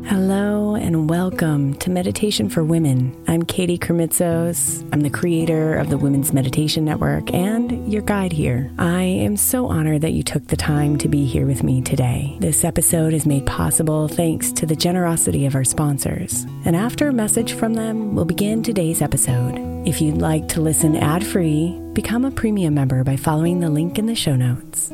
Hello and welcome to Meditation for Women. I'm Katie Kermitzos. I'm the creator of the Women's Meditation Network and your guide here. I am so honored that you took the time to be here with me today. This episode is made possible thanks to the generosity of our sponsors. And after a message from them, we'll begin today's episode. If you'd like to listen ad-free, become a premium member by following the link in the show notes.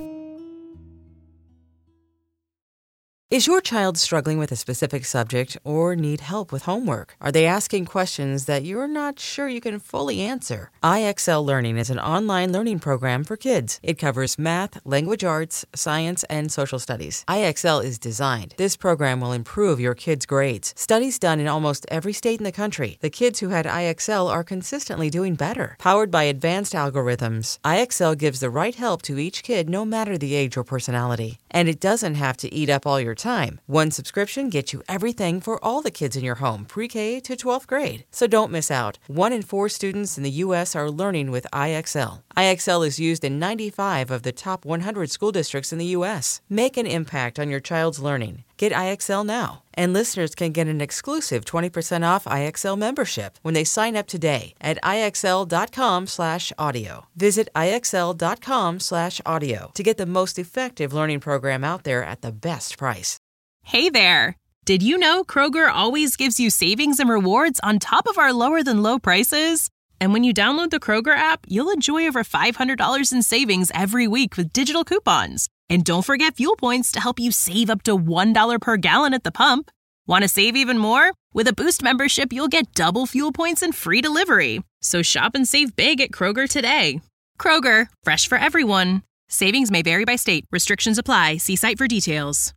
Is your child struggling with a specific subject or need help with homework? Are they asking questions that you're not sure you can fully answer? IXL Learning is an online learning program for kids. It covers math, language arts, science, and social studies. IXL is designed. This program will improve your kids' grades. Studies done in almost every state in the country. The kids who had IXL are consistently doing better. Powered by advanced algorithms, IXL gives the right help to each kid no matter the age or personality. And it doesn't have to eat up all your time. One subscription gets you everything for all the kids in your home, pre-K to 12th grade. So don't miss out. 1 in 4 students in the U.S. are learning with IXL. IXL is used in 95 of the top 100 school districts in the U.S. Make an impact on your child's learning. Get IXL now. And listeners can get an exclusive 20% off IXL membership when they sign up today at IXL.com/audio. Visit IXL.com/audio to get the most effective learning program out there at the best price. Hey there! Did you know Kroger always gives you savings and rewards on top of our lower-than-low prices? And when you download the Kroger app, you'll enjoy over $500 in savings every week with digital coupons. And don't forget fuel points to help you save up to $1 per gallon at the pump. Want to save even more? With a Boost membership, you'll get double fuel points and free delivery. So shop and save big at Kroger today. Kroger, fresh for everyone. Savings may vary by state. Restrictions apply. See site for details.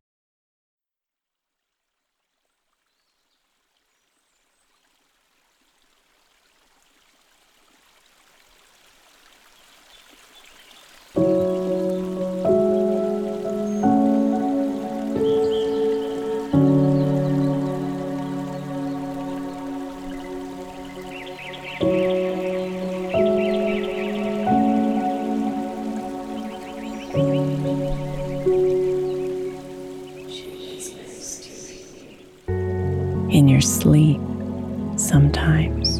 In your sleep, sometimes,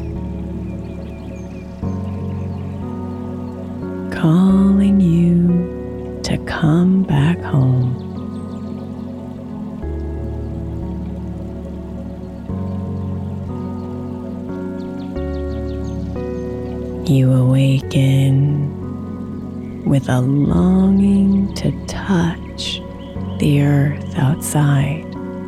calling you to come back home. You awaken with a longing to touch the earth outside.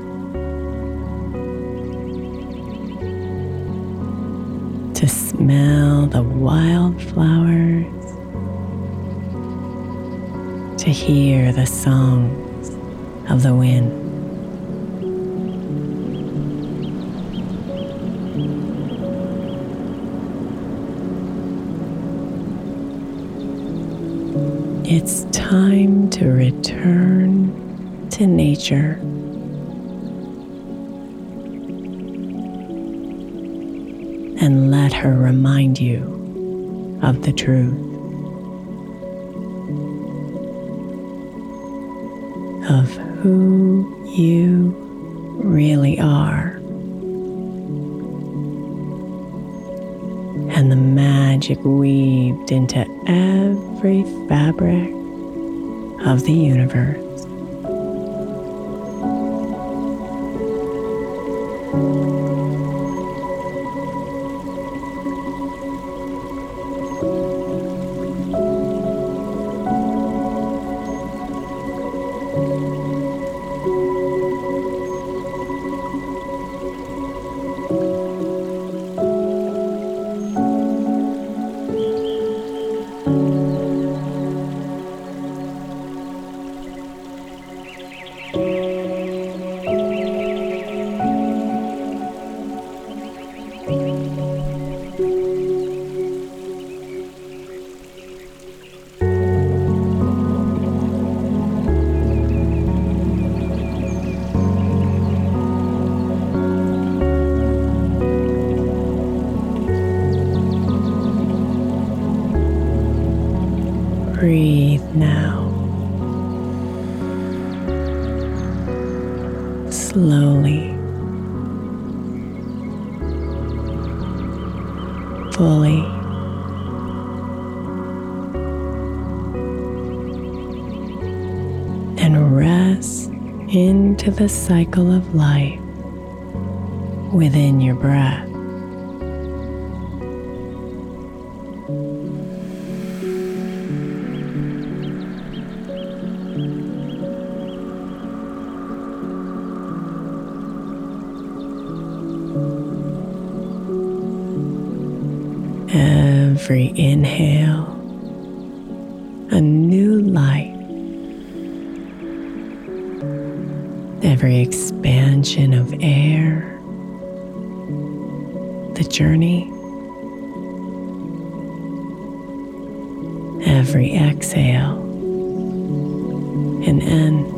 To smell the wildflowers, to hear the songs of the wind. It's time to return to nature. And let her remind you of the truth, of who you really are, and the magic weaved into every fabric of the universe. Breathe now. Slowly fully. And rest into the cycle of life within your breath. Every inhale, a new light. Every expansion of air, the journey. Every exhale, an end.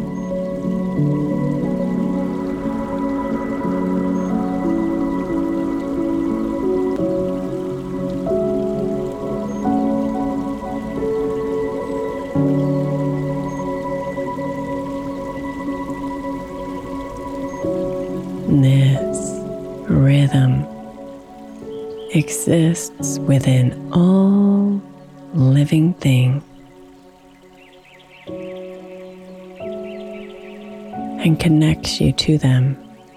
This rhythm exists within all living things and connects you to them.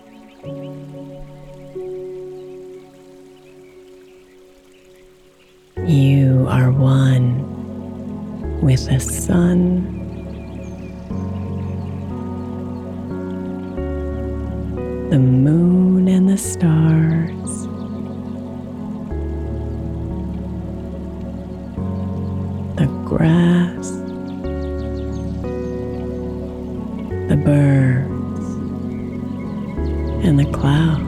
You are one with the sun, the moon and the stars, the grass, the birds, and the clouds.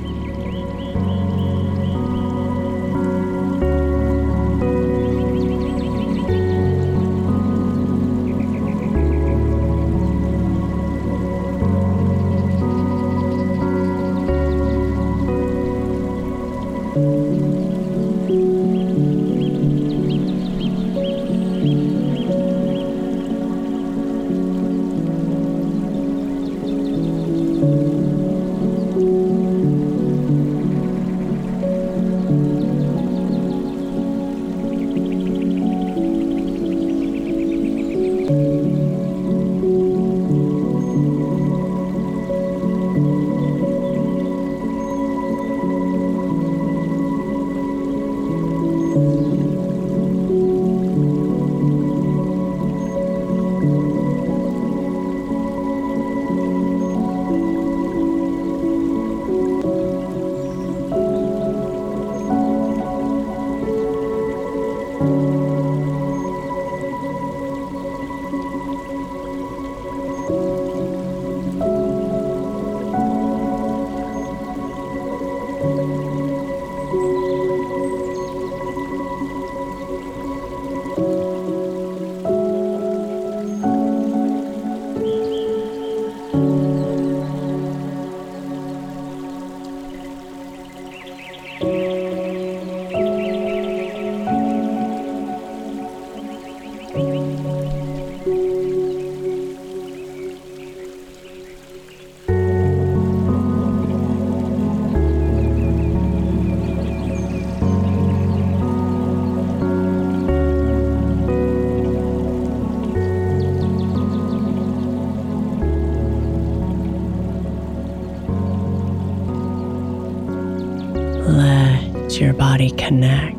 Let your body connect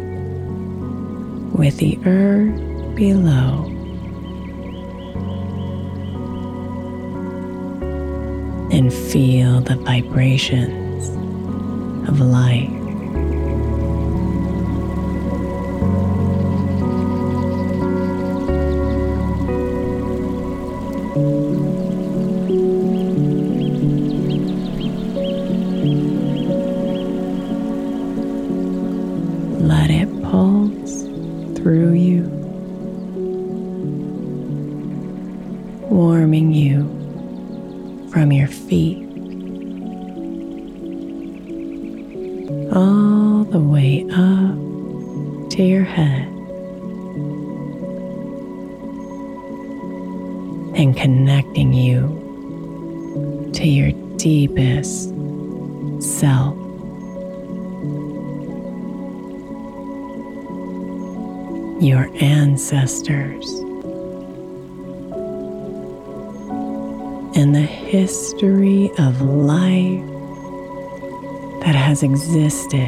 with the earth below. And feel the vibrations of life. Let it pulse through you, warming you from your feet all the way up to your head, and connecting you to your deepest self. your ancestors, and the history of life that has existed.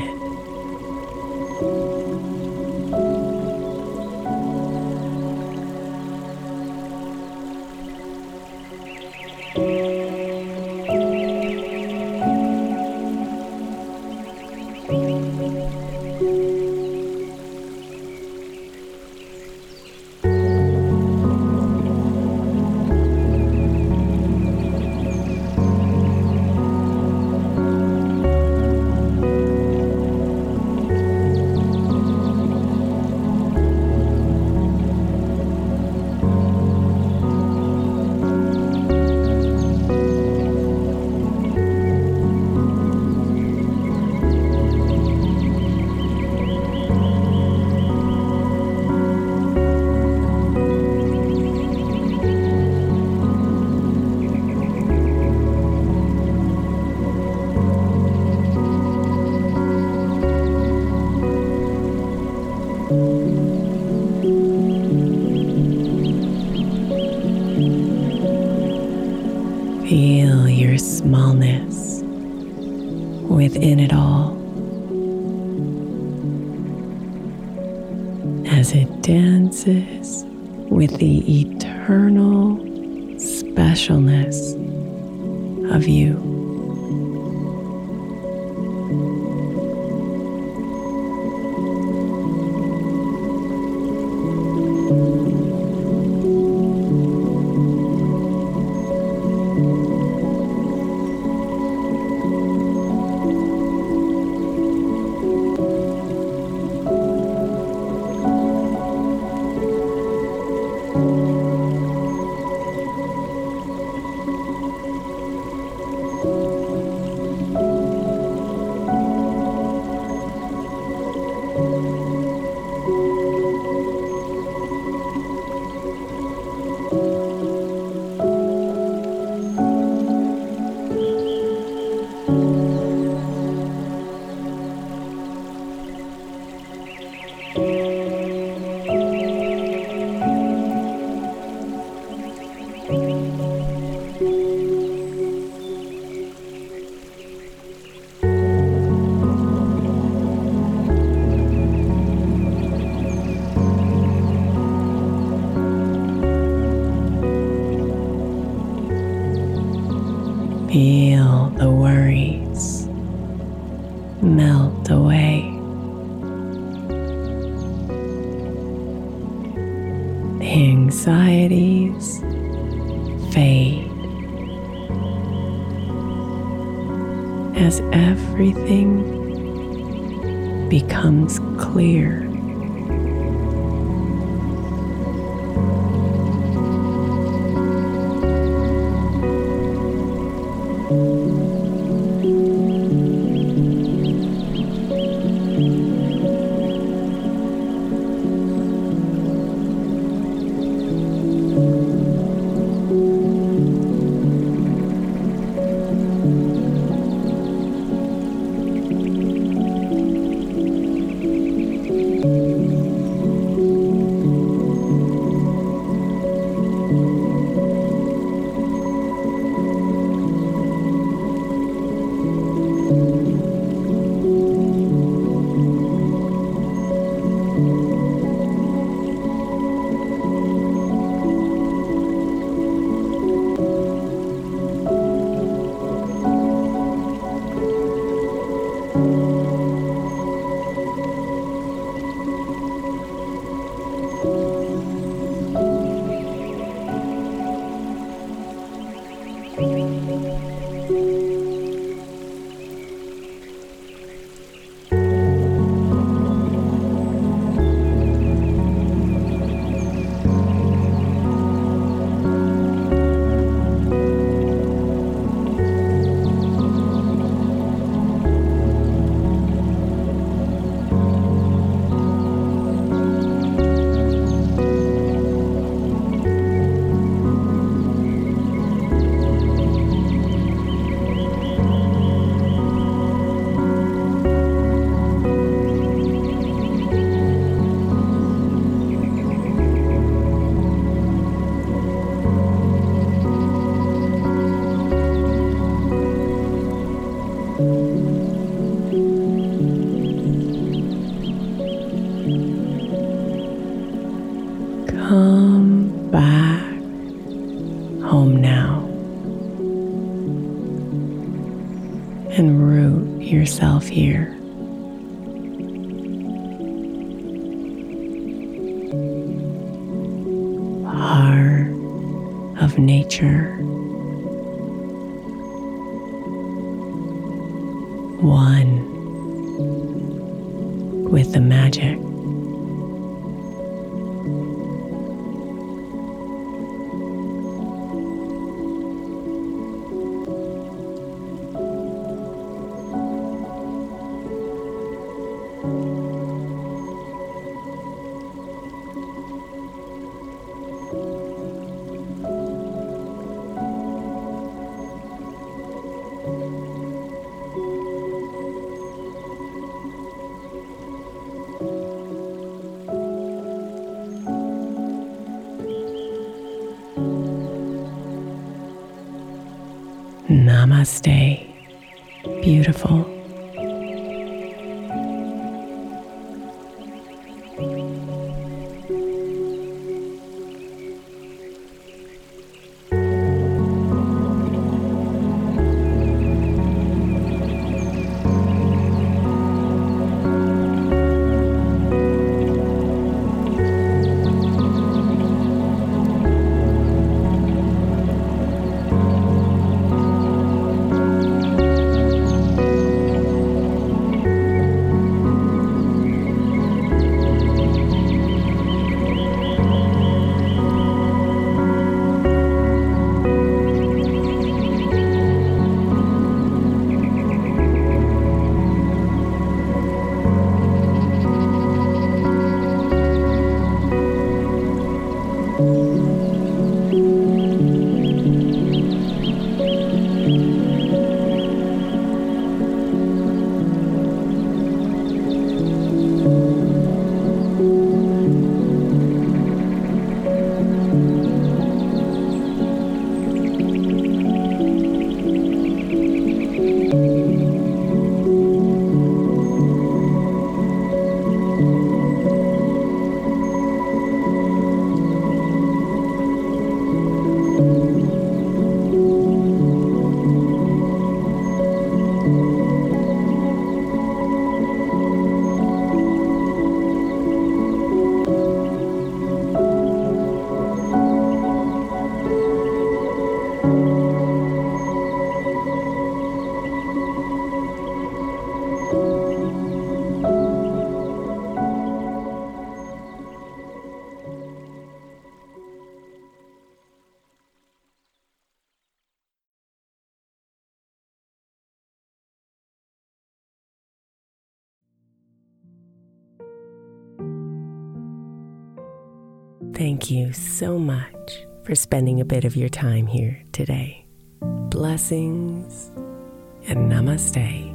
Feel your smallness within it all as it dances with the eternal specialness of you. Feel the worries melt away. The anxieties fade as everything becomes clear. and root yourself here. Heart of nature. One with the magic. Namaste, beautiful. Thank you so much for spending a bit of your time here today. Blessings and namaste.